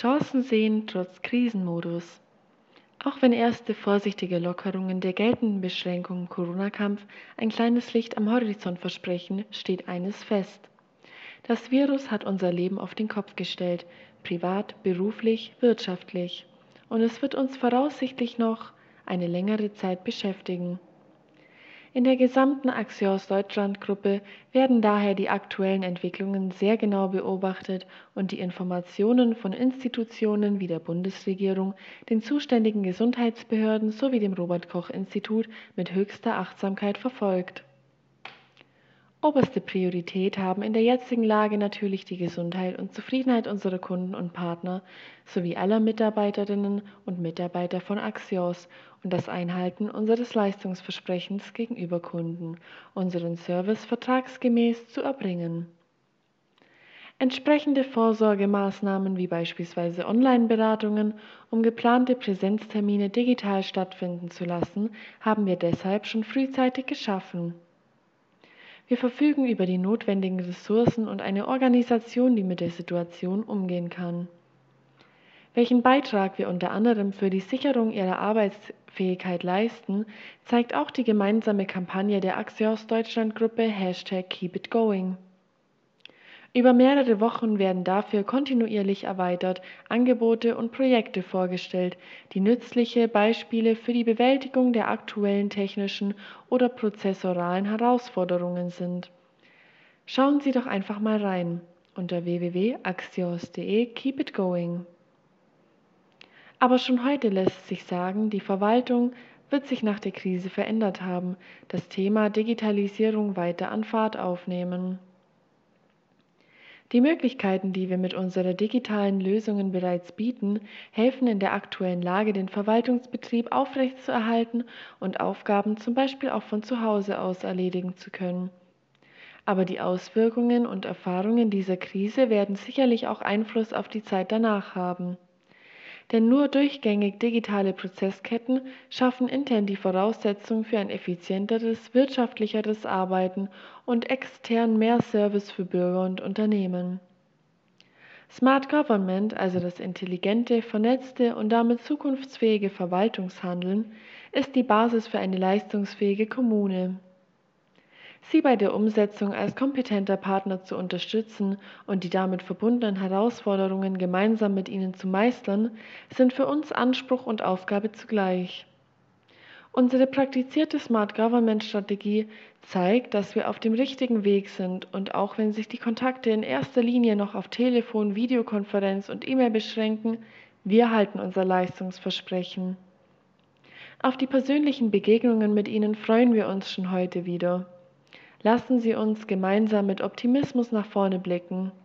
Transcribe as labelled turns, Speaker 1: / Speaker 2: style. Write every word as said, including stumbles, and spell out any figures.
Speaker 1: Chancen sehen trotz Krisenmodus. Auch wenn erste vorsichtige Lockerungen der geltenden Beschränkungen im Corona-Kampf ein kleines Licht am Horizont versprechen, steht eines fest. Das Virus hat unser Leben auf den Kopf gestellt, privat, beruflich, wirtschaftlich. Und es wird uns voraussichtlich noch eine längere Zeit beschäftigen. In der gesamten Axios Deutschland Gruppe werden daher die aktuellen Entwicklungen sehr genau beobachtet und die Informationen von Institutionen wie der Bundesregierung, den zuständigen Gesundheitsbehörden sowie dem Robert Koch Institut mit höchster Achtsamkeit verfolgt. Oberste Priorität haben in der jetzigen Lage natürlich die Gesundheit und Zufriedenheit unserer Kunden und Partner sowie aller Mitarbeiterinnen und Mitarbeiter von Axios und das Einhalten unseres Leistungsversprechens gegenüber Kunden, unseren Service vertragsgemäß zu erbringen. Entsprechende Vorsorgemaßnahmen wie beispielsweise Online-Beratungen, um geplante Präsenztermine digital stattfinden zu lassen, haben wir deshalb schon frühzeitig geschaffen. Wir verfügen über die notwendigen Ressourcen und eine Organisation, die mit der Situation umgehen kann. Welchen Beitrag wir unter anderem für die Sicherung ihrer Arbeitsfähigkeit leisten, zeigt auch die gemeinsame Kampagne der Axios Deutschland Gruppe Hashtag Keep It Going. Über mehrere Wochen werden dafür kontinuierlich erweitert Angebote und Projekte vorgestellt, die nützliche Beispiele für die Bewältigung der aktuellen technischen oder prozessoralen Herausforderungen sind. Schauen Sie doch einfach mal rein unter w w w punkt axios punkt de Keep It Going. Aber schon heute lässt sich sagen, die Verwaltung wird sich nach der Krise verändert haben, das Thema Digitalisierung weiter an Fahrt aufnehmen. Die Möglichkeiten, die wir mit unseren digitalen Lösungen bereits bieten, helfen in der aktuellen Lage, den Verwaltungsbetrieb aufrechtzuerhalten und Aufgaben zum Beispiel auch von zu Hause aus erledigen zu können. Aber die Auswirkungen und Erfahrungen dieser Krise werden sicherlich auch Einfluss auf die Zeit danach haben. Denn nur durchgängig digitale Prozessketten schaffen intern die Voraussetzungen für ein effizienteres, wirtschaftlicheres Arbeiten und extern mehr Service für Bürger und Unternehmen. Smart Government, also das intelligente, vernetzte und damit zukunftsfähige Verwaltungshandeln, ist die Basis für eine leistungsfähige Kommune. Sie bei der Umsetzung als kompetenter Partner zu unterstützen und die damit verbundenen Herausforderungen gemeinsam mit Ihnen zu meistern, sind für uns Anspruch und Aufgabe zugleich. Unsere praktizierte Smart Government Strategie zeigt, dass wir auf dem richtigen Weg sind und auch wenn sich die Kontakte in erster Linie noch auf Telefon, Videokonferenz und E-Mail beschränken, wir halten unser Leistungsversprechen. Auf die persönlichen Begegnungen mit Ihnen freuen wir uns schon heute wieder. Lassen Sie uns gemeinsam mit Optimismus nach vorne blicken.